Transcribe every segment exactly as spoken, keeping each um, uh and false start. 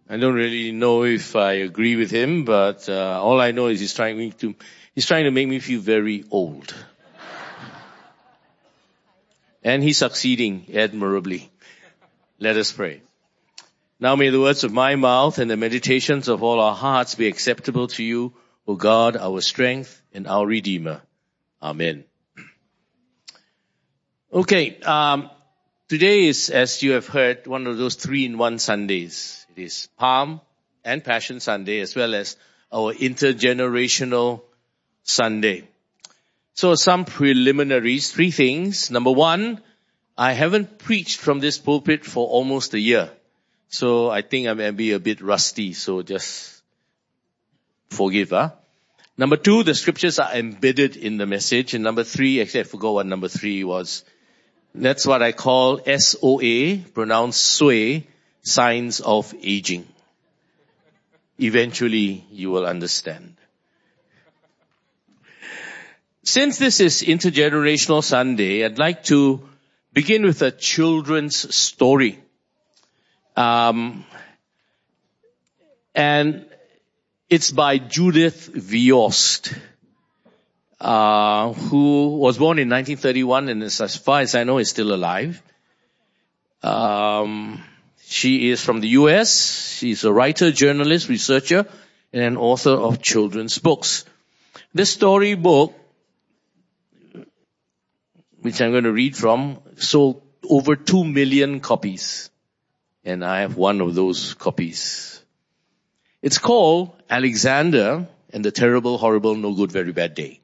I don't really know if I agree with him, but uh, all I know is he's trying to he's trying to make me feel very old. And he's succeeding admirably. Let us pray. Now may the words of my mouth and the meditations of all our hearts be acceptable to you, O God, our strength and our Redeemer. Amen. Okay, um, today is, as you have heard, one of those three-in-one Sundays. It is Palm and Passion Sunday, as well as our intergenerational Sunday. So some preliminaries, three things. Number one, I haven't preached from this pulpit for almost a year. So I think I may be a bit rusty, so just forgive, huh? Number two, the scriptures are embedded in the message. And number three, actually I forgot what number three was. That's what I call S O A, pronounced Sui, signs of aging. Eventually you will understand. Since this is Intergenerational Sunday, I'd like to begin with a children's story. Um, and it's by Judith Viorst, uh, who was born in nineteen thirty-one and is, as far as I know, is still alive. Um, she is from the U S. She's a writer, journalist, researcher, and an author of children's books. This storybook, which I'm going to read from, sold over two million copies. And I have one of those copies. It's called Alexander and the Terrible, Horrible, No Good, Very Bad Day.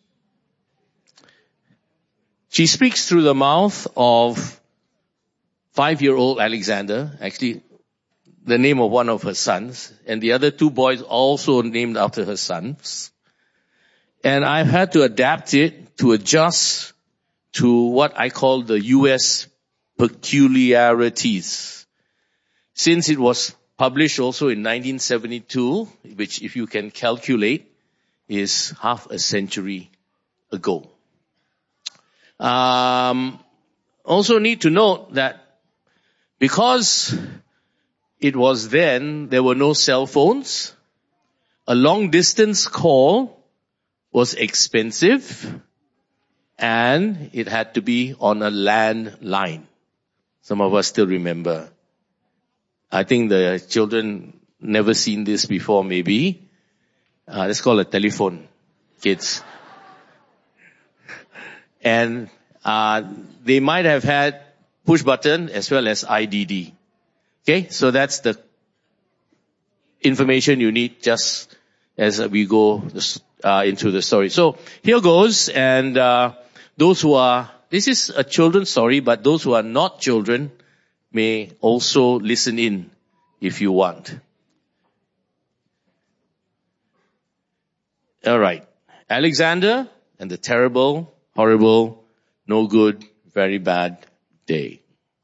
She speaks through the mouth of five-year-old Alexander, actually the name of one of her sons, and the other two boys also named after her sons. And I've had to adapt it to adjust to what I call the U S peculiarities. Since it was published also in nineteen seventy-two, which if you can calculate is half a century ago. Um, also need to note that because it was then, there were no cell phones, a long distance call was expensive, and it had to be on a landline. Some of us still remember. I think the children never seen this before, maybe. Uh, let's call it a telephone, kids. And uh they might have had push button as well as I D D. Okay, so that's the information you need just as we go uh, into the story. So here goes, and uh those who are, this is a children's story, but those who are not children may also listen in if you want. All right. Alexander and the Terrible, Horrible, No Good, Very Bad Day.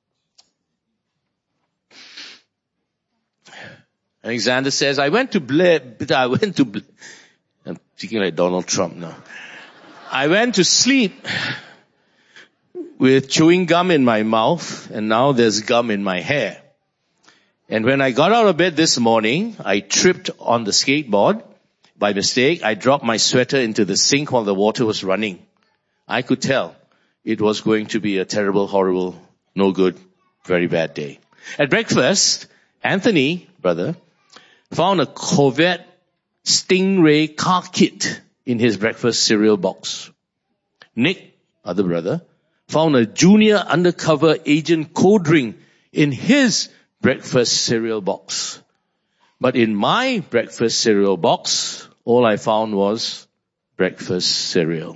Alexander says, I went to Blair, I went to Blair. I'm speaking like Donald Trump now. I went to sleep with chewing gum in my mouth, and now there's gum in my hair. And when I got out of bed this morning, I tripped on the skateboard. By mistake, I dropped my sweater into the sink while the water was running. I could tell it was going to be a terrible, horrible, no good, very bad day. At breakfast, Anthony, brother, found a Corvette Stingray car kit in his breakfast cereal box. Nick, other brother, found a junior undercover agent code ring in his breakfast cereal box. But in my breakfast cereal box, all I found was breakfast cereal.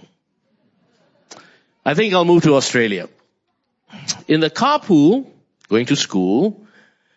I think I'll move to Australia. In the carpool, going to school,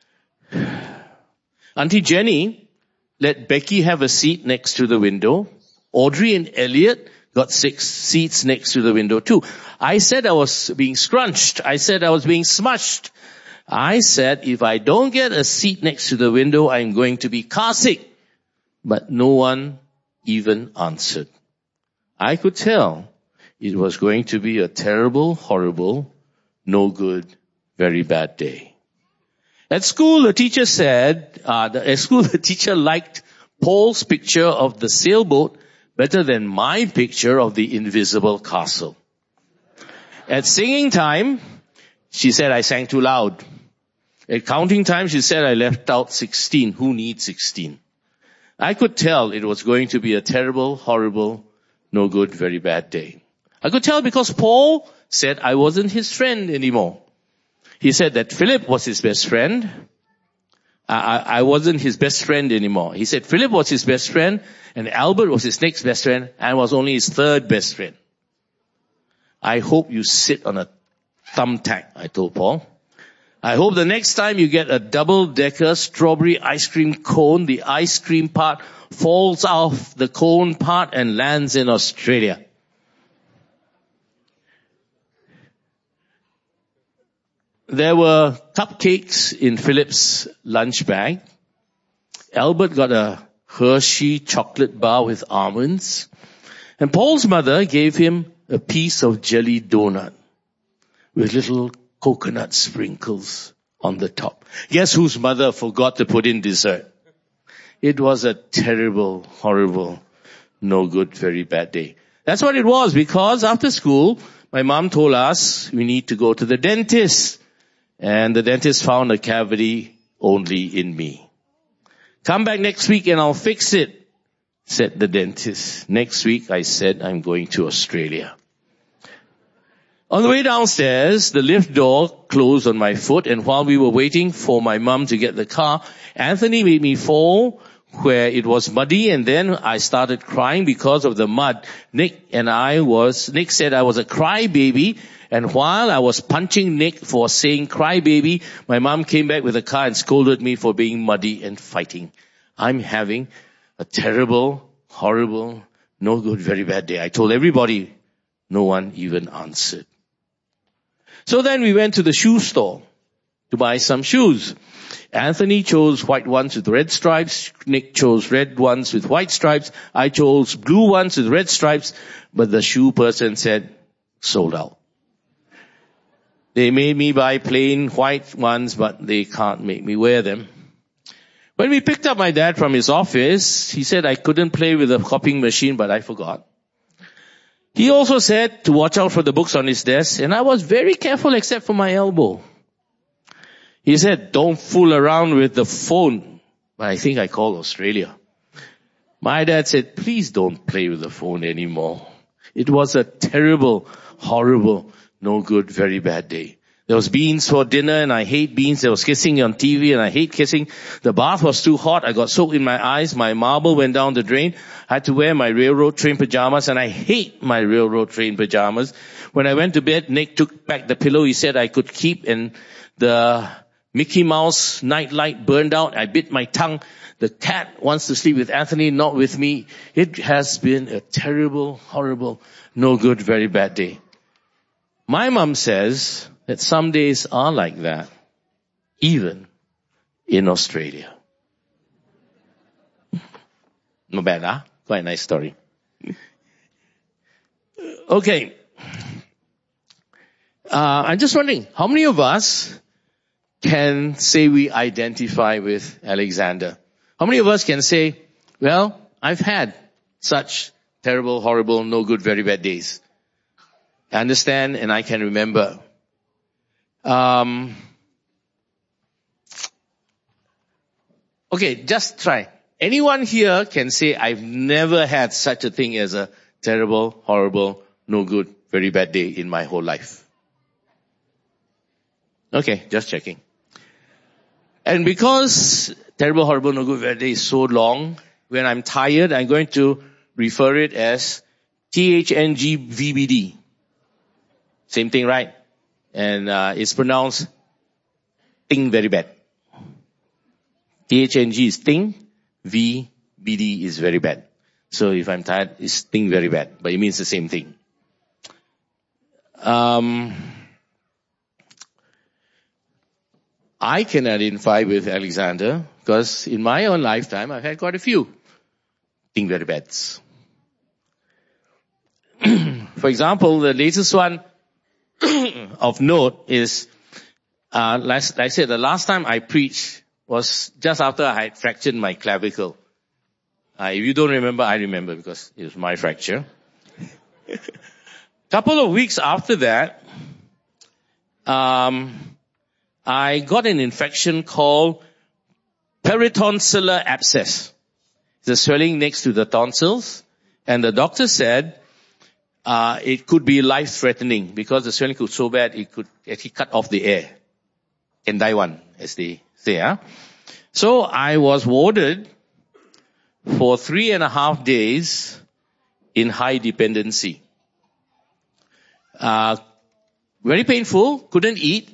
Auntie Jenny let Becky have a seat next to the window. Audrey and Elliot got six seats next to the window too. I said I was being scrunched. I said I was being smushed. I said if I don't get a seat next to the window, I'm going to be car sick. But no one even answered. I could tell it was going to be a terrible, horrible, no good, very bad day. At school, the teacher said, uh, the, at school, the teacher liked Paul's picture of the sailboat better than my picture of the invisible castle. At singing time, she said I sang too loud. At counting time, she said I left out sixteen. Who needs sixteen? I could tell it was going to be a terrible, horrible, no good, very bad day. I could tell because Paul said I wasn't his friend anymore. He said that Philip was his best friend. I, I wasn't his best friend anymore. He said Philip was his best friend, and Albert was his next best friend, and was only his third best friend. I hope you sit on a thumbtack, I told Paul. I hope the next time you get a double-decker strawberry ice cream cone, the ice cream part falls off the cone part and lands in Australia. There were cupcakes in Philip's lunch bag. Albert got a Hershey chocolate bar with almonds. And Paul's mother gave him a piece of jelly donut with little coconut sprinkles on the top. Guess whose mother forgot to put in dessert? It was a terrible, horrible, no good, very bad day. That's what it was, because after school, my mom told us we need to go to the dentist. And the dentist found a cavity only in me. Come back next week and I'll fix it, said the dentist. Next week I said I'm going to Australia. On the way downstairs, the lift door closed on my foot, and while we were waiting for my mum to get the car, Anthony made me fall where it was muddy, and then I started crying because of the mud. Nick and I was, Nick said I was a crybaby, and while I was punching Nick for saying crybaby, my mom came back with a car and scolded me for being muddy and fighting. I'm having a terrible, horrible, no good, very bad day. I told everybody. No one even answered. So then we went to the shoe store to buy some shoes. Anthony chose white ones with red stripes. Nick chose red ones with white stripes. I chose blue ones with red stripes. But the shoe person said, sold out. They made me buy plain white ones, but they can't make me wear them. When we picked up my dad from his office, he said I couldn't play with the copying machine, but I forgot. He also said to watch out for the books on his desk, and I was very careful except for my elbow. He said, don't fool around with the phone. But I think I called Australia. My dad said, please don't play with the phone anymore. It was a terrible, horrible, no good, very bad day. There was beans for dinner, and I hate beans. There was kissing on T V, and I hate kissing. The bath was too hot. I got soaked in my eyes. My marble went down the drain. I had to wear my railroad train pajamas, and I hate my railroad train pajamas. When I went to bed, Nick took back the pillow he said I could keep, and the Mickey Mouse night light burned out. I bit my tongue. The cat wants to sleep with Anthony, not with me. It has been a terrible, horrible, no good, very bad day. My mom says that some days are like that, even in Australia. Not bad, huh? Quite a nice story. Okay. Uh, I'm just wondering, how many of us can say we identify with Alexander? How many of us can say, well, I've had such terrible, horrible, no good, very bad days. I understand and I can remember. Um, okay, just try. Anyone here can say, I've never had such a thing as a terrible, horrible, no good, very bad day in my whole life. Okay, just checking. And because terrible, horrible, no good, very bad day is so long, when I'm tired, I'm going to refer it as T H N G V B D. Same thing, right? And uh, it's pronounced thing very bad. T H N G is thing, V B D is very bad. So if I'm tired, it's thing very bad, but it means the same thing. Um, I can identify with Alexander because in my own lifetime, I've had quite a few thing very bads. For example, the latest one of note is Uh, like, like I said, the last time I preached was just after I had fractured my clavicle. Uh, if you don't remember, I remember because it was my fracture. Couple of weeks after that, um, I got an infection called peritonsillar abscess. It's a swelling next to the tonsils, and the doctor said uh, it could be life-threatening because the swelling was so bad it could actually cut off the air. Can die one, as they say. Huh? So I was warded for three and a half days in high dependency. Uh, very painful, couldn't eat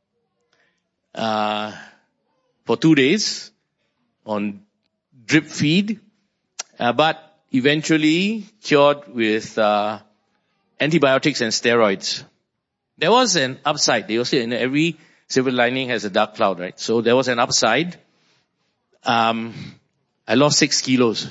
uh, for two days on drip feed, uh, but eventually cured with uh, antibiotics and steroids. There was an upside. They also, in every silver lining has a dark cloud, right? So there was an upside. Um, I lost six kilos.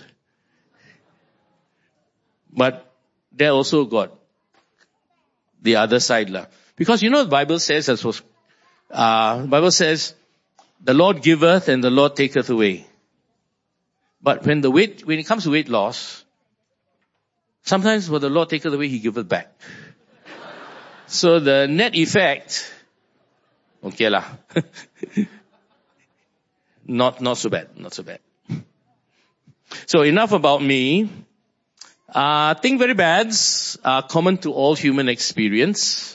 But there also got the other side. La. Because you know the Bible says, as was, uh, the Bible says, the Lord giveth and the Lord taketh away. But when the weight, when it comes to weight loss, sometimes when the Lord taketh away, He giveth back. So the net effect, okay lah. not, not so bad, not so bad. So enough about me. Uh, think very bads are common to all human experience.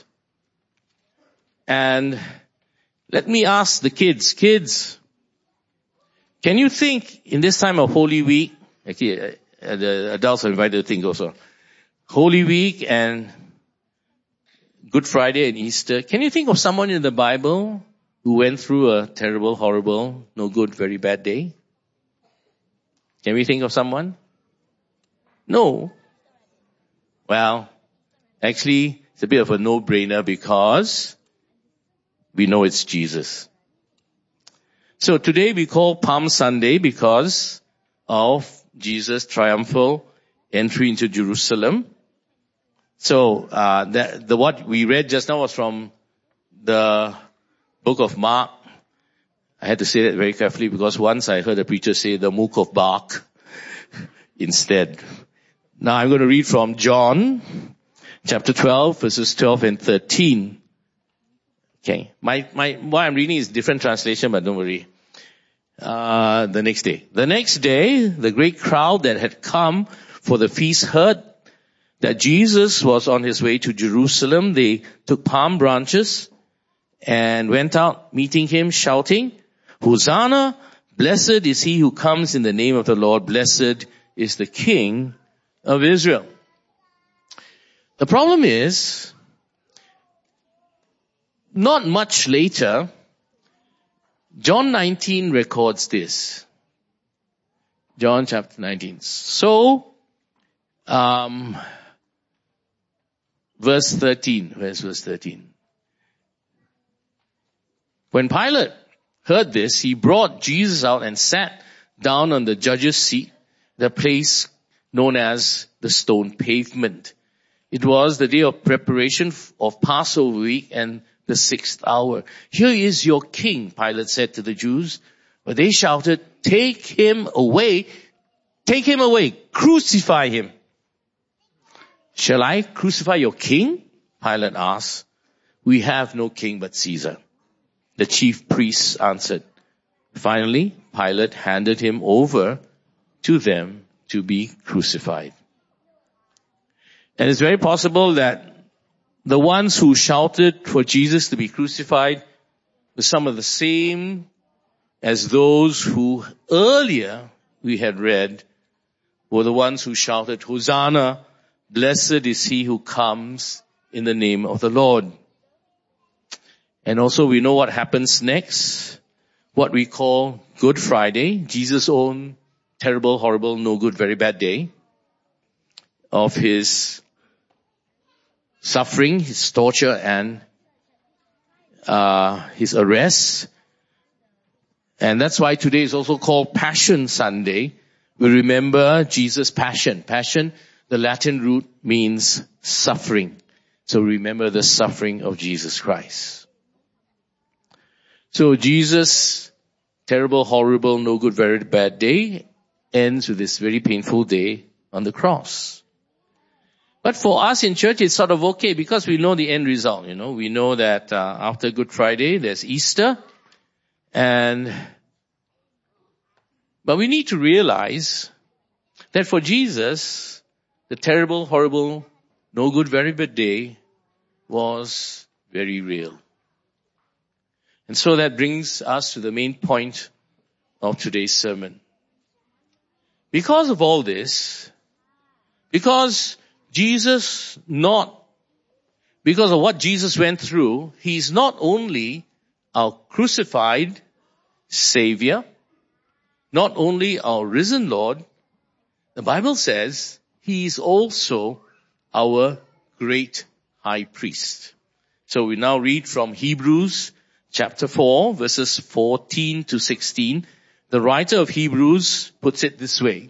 And let me ask the kids, kids, can you think in this time of Holy Week, actually uh, the adults are invited to think also, Holy Week and Good Friday and Easter, can you think of someone in the Bible who went through a terrible, horrible, no good, very bad day? Can we think of someone? No. Well, actually, it's a bit of a no-brainer because we know it's Jesus. So today we call Palm Sunday because of Jesus' triumphal entry into Jerusalem. So, uh, the, the, what we read just now was from the book of Mark. I had to say that very carefully because once I heard a preacher say the Mook of Bark instead. Now I'm going to read from John chapter twelve verses twelve and thirteen. Okay. My, my, what I'm reading is different translation, but don't worry. Uh, the next day. The next day, the great crowd that had come for the feast heard that Jesus was on his way to Jerusalem. They took palm branches and went out meeting him, shouting, Hosanna, blessed is he who comes in the name of the Lord. Blessed is the King of Israel. The problem is, not much later, John nineteen records this. John chapter nineteen. So, um, verse thirteen. Where's verse thirteen? When Pilate heard this, he brought Jesus out and sat down on the judge's seat, the place known as the stone pavement. It was the day of preparation of Passover week and the sixth hour. Here is your king, Pilate said to the Jews. But they shouted, take him away, take him away, crucify him. Shall I crucify your king? Pilate asked. We have no king but Caesar. The chief priests answered. Finally, Pilate handed him over to them to be crucified. And it's very possible that the ones who shouted for Jesus to be crucified were some of the same as those who earlier we had read were the ones who shouted, Hosanna, blessed is he who comes in the name of the Lord. And also we know what happens next, what we call Good Friday, Jesus' own terrible, horrible, no good, very bad day of his suffering, his torture, and uh his arrest. And that's why today is also called Passion Sunday. We remember Jesus' passion. Passion, the Latin root means suffering. So remember the suffering of Jesus Christ. So Jesus, terrible, horrible, no good, very bad day, ends with this very painful day on the cross. But for us in church, it's sort of okay because we know the end result, you know. We know that uh, after Good Friday, there's Easter. And, but we need to realize that for Jesus, the terrible, horrible, no good, very bad day was very real. And so that brings us to the main point of today's sermon. Because of all this, because Jesus not, because of what Jesus went through, He's not only our crucified Savior, not only our risen Lord, the Bible says He is also our great high priest. So we now read from Hebrews chapter four, verses fourteen to sixteen. The writer of Hebrews puts it this way.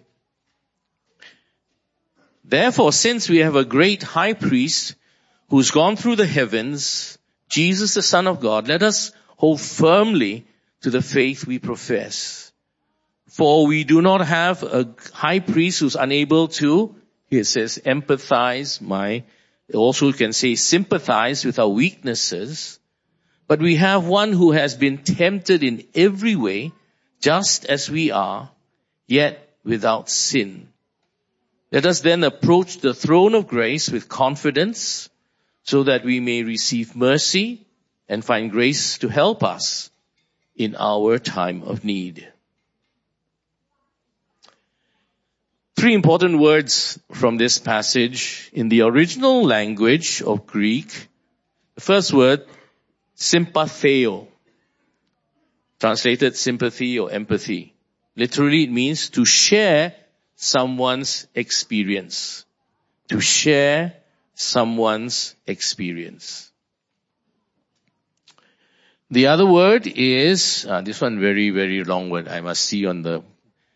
Therefore, since we have a great high priest who's gone through the heavens, Jesus the Son of God, let us hold firmly to the faith we profess. For we do not have a high priest who's unable to, here it says, empathize, my, also you can say sympathize with our weaknesses, but we have one who has been tempted in every way, just as we are, yet without sin. Let us then approach the throne of grace with confidence so that we may receive mercy and find grace to help us in our time of need. Three important words from this passage in the original language of Greek. The first word, sympatheo, translated sympathy or empathy. Literally it means to share someone's experience. To share someone's experience. The other word is, uh, this one very, very long word I must see on the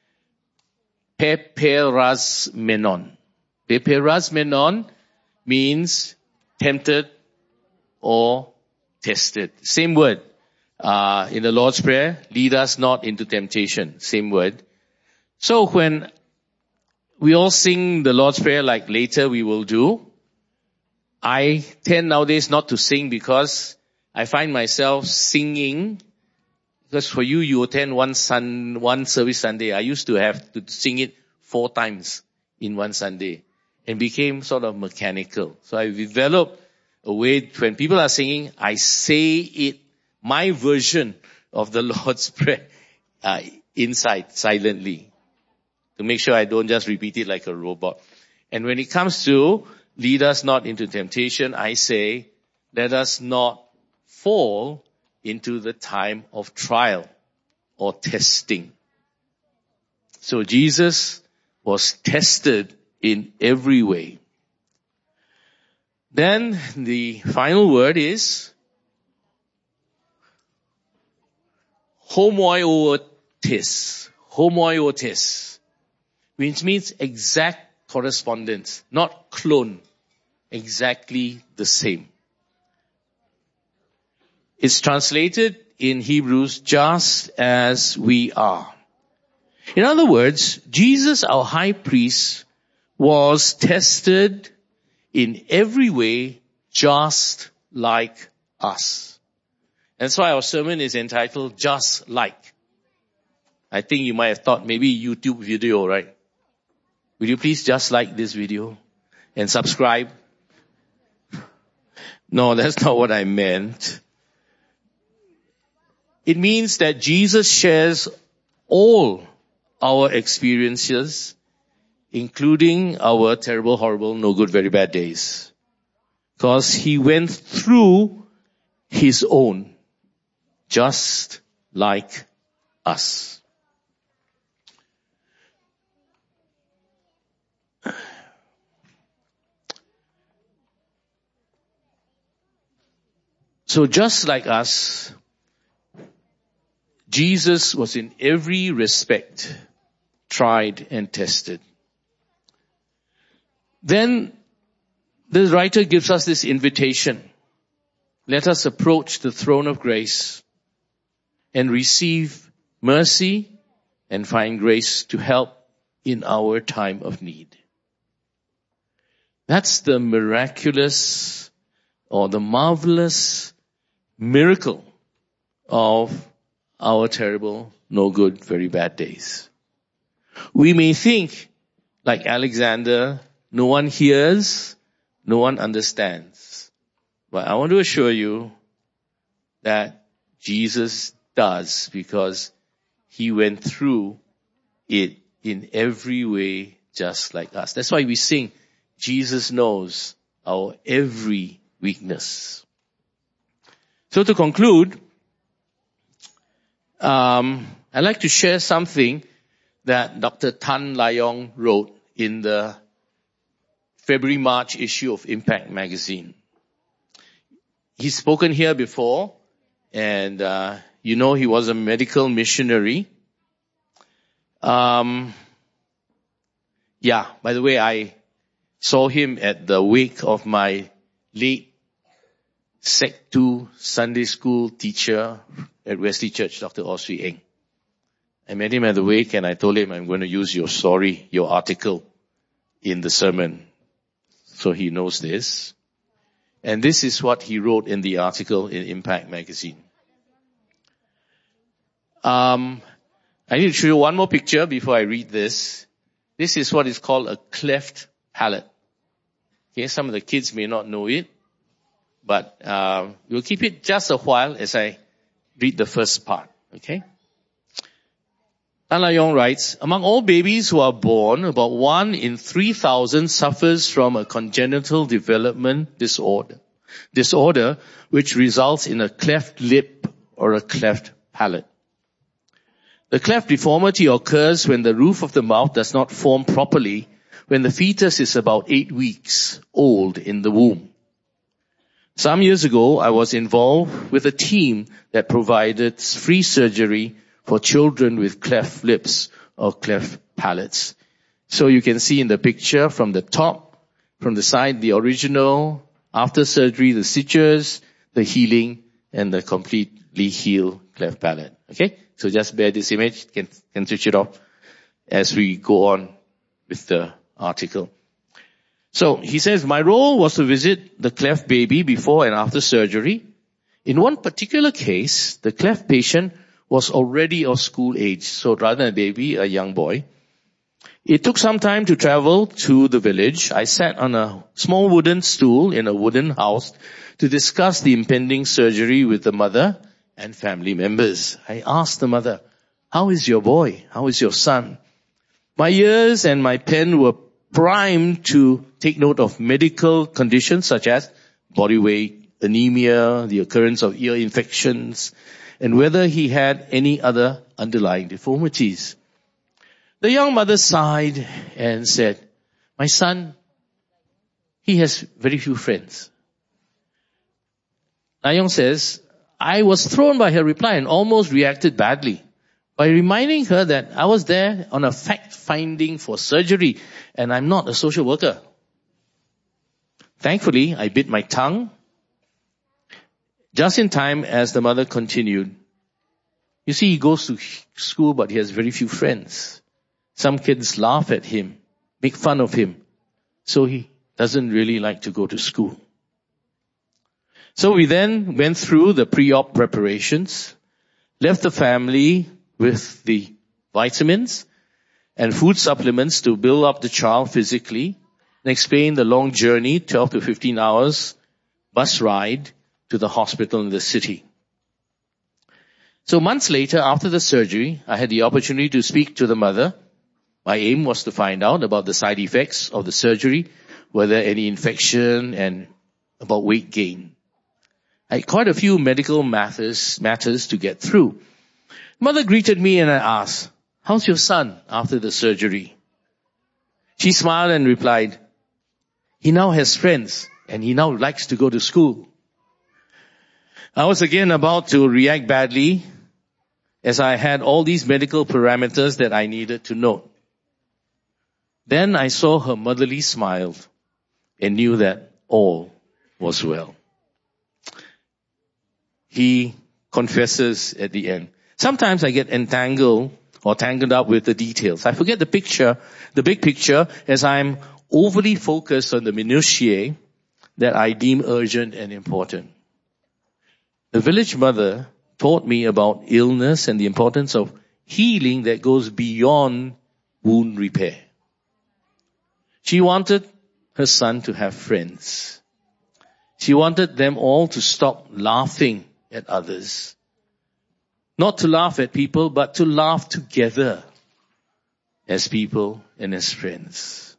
peperazmenon. Peperazmenon means tempted or tested. Same word. Uh, in the Lord's Prayer, lead us not into temptation. Same word. So when we all sing the Lord's Prayer like later we will do, I tend nowadays not to sing because I find myself singing, because for you, you attend one sun, one service Sunday. I used to have to sing it four times in one Sunday and became sort of mechanical. So I developed a way, when people are singing, I say it, my version of the Lord's Prayer, uh, inside, silently, to make sure I don't just repeat it like a robot. And when it comes to lead us not into temptation, I say, let us not fall into the time of trial or testing. So Jesus was tested in every way. Then the final word is homoiotis. Homoiotis, which means exact correspondence, not clone, exactly the same. It's translated in Hebrews, just as we are. In other words, Jesus, our high priest, was tested in every way just like us. That's why our sermon is entitled, Just Like. I think you might have thought maybe YouTube video, right? Will you please just like this video and subscribe? No, that's not what I meant. It means that Jesus shares all our experiences, including our terrible, horrible, no good, very bad days. Because He went through His own, just like us. So just like us, Jesus was in every respect tried and tested. Then the writer gives us this invitation. Let us approach the throne of grace and receive mercy and find grace to help in our time of need. That's the miraculous or the marvelous miracle of our terrible, no good, very bad days. We may think, like Alexander, no one hears, no one understands. But I want to assure you that Jesus does, because he went through it in every way just like us. That's why we sing, Jesus knows our every weakness. So to conclude, um, I'd like to share something that Doctor Tan Layong wrote in the February-March issue of Impact magazine. He's spoken here before, and uh, you know he was a medical missionary. Um, yeah, by the way, I saw him at the wake of my late Sec two Sunday school teacher at Wesley Church, Doctor Oswee Eng. I met him at the wake and I told him, I'm going to use your story, your article in the sermon. So he knows this. And this is what he wrote in the article in Impact magazine. Um, I need to show you one more picture before I read this. This is what is called a cleft palate. Okay, some of the kids may not know it, but uh, we'll keep it just a while as I read the first part. Okay. Tan Layong writes, among all babies who are born, about one in three thousand suffers from a congenital development disorder, disorder which results in a cleft lip or a cleft palate. The cleft deformity occurs when the roof of the mouth does not form properly when the fetus is about eight weeks old in the womb. Some years ago, I was involved with a team that provided free surgery for children with cleft lips or cleft palates. So you can see in the picture from the top, from the side, the original, after surgery, the sutures, the healing, and the completely healed cleft palate. Okay? So just bear this image, can, can switch it off as we go on with the article. So he says, my role was to visit the cleft baby before and after surgery. In one particular case, the cleft patient was already of school age, so rather than a baby, a young boy. It took some time to travel to the village. I sat on a small wooden stool in a wooden house to discuss the impending surgery with the mother and family members. I asked the mother, how is your boy? How is your son? My ears and my pen were primed to take note of medical conditions such as body weight, anemia, the occurrence of ear infections, and whether he had any other underlying deformities. The young mother sighed and said, my son, he has very few friends. Layong says, I was thrown by her reply and almost reacted badly by reminding her that I was there on a fact-finding for surgery and I'm not a social worker. Thankfully, I bit my tongue just in time as the mother continued. You see, he goes to school, but he has very few friends. Some kids laugh at him, make fun of him. So he doesn't really like to go to school. So we then went through the pre-op preparations, left the family with the vitamins and food supplements to build up the child physically, and explained the long journey, twelve to fifteen hours bus ride to the hospital in the city. So months later, after the surgery, I had the opportunity to speak to the mother. My aim was to find out about the side effects of the surgery, whether any infection, and about weight gain. I had quite a few medical matters, matters to get through. Mother greeted me and I asked, how's your son after the surgery? She smiled and replied, he now has friends and he now likes to go to school. I was again about to react badly as I had all these medical parameters that I needed to note. Then I saw her motherly smile and knew that all was well. He confesses at the end, Sometimes I get entangled or tangled up with the details. I forget the picture, the big picture, as I'm overly focused on the minutiae that I deem urgent and important. The village mother taught me about illness and the importance of healing that goes beyond wound repair. She wanted her son to have friends. She wanted them all to stop laughing at others. Not to laugh at people, but to laugh together as people and as friends.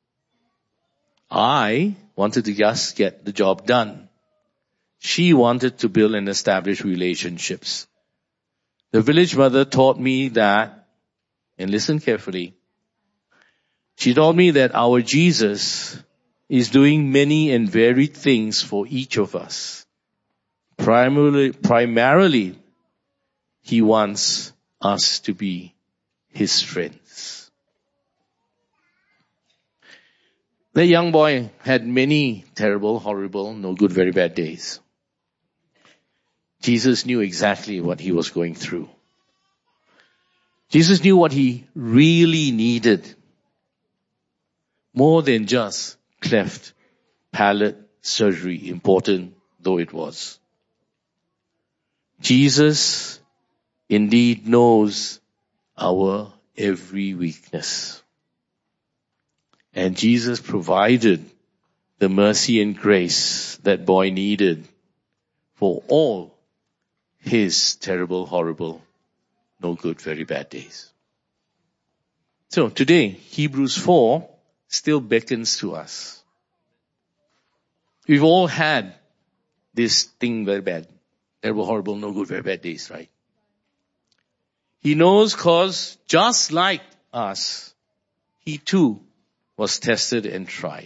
I wanted to just get the job done. She wanted to build and establish relationships. The village mother taught me that, and listen carefully, she told me that our Jesus is doing many and varied things for each of us. Primarily, primarily, He wants us to be His friends. The young boy had many terrible, horrible, no good, very bad days. Jesus knew exactly what he was going through. Jesus knew what he really needed. More than just cleft palate surgery, important though it was. Jesus indeed knows our every weakness. And Jesus provided the mercy and grace that boy needed for all his terrible, horrible, no good, very bad days. So today, Hebrews four still beckons to us. We've all had this thing very bad. Terrible, horrible, no good, very bad days, right? He knows cause just like us, he too was tested and tried.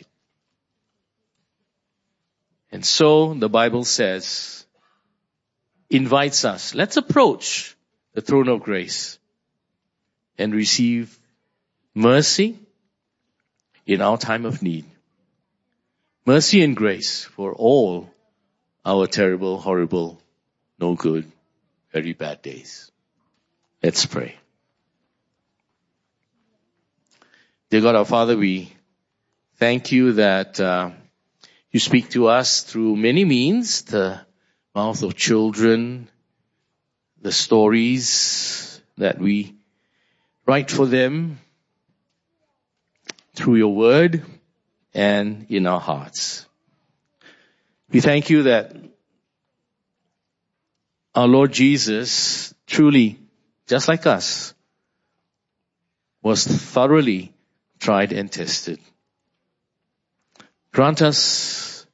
And so the Bible says, invites us, let's approach the throne of grace and receive mercy in our time of need. Mercy and grace for all our terrible, horrible, no good, very bad days. Let's pray. Dear God, our Father, we thank you that uh, you speak to us through many means, the mouth of children, the stories that we write for them, through your word and in our hearts. We thank you that our Lord Jesus, truly, just like us, was thoroughly tried and tested. Grant us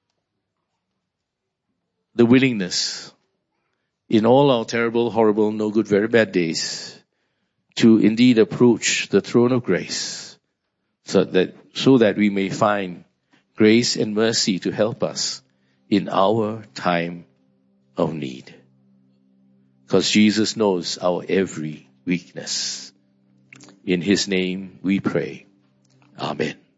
the willingness in all our terrible, horrible, no good, very bad days to indeed approach the throne of grace so that, so that we may find grace and mercy to help us in our time of need. Because Jesus knows our every weakness. In His name we pray. Amen.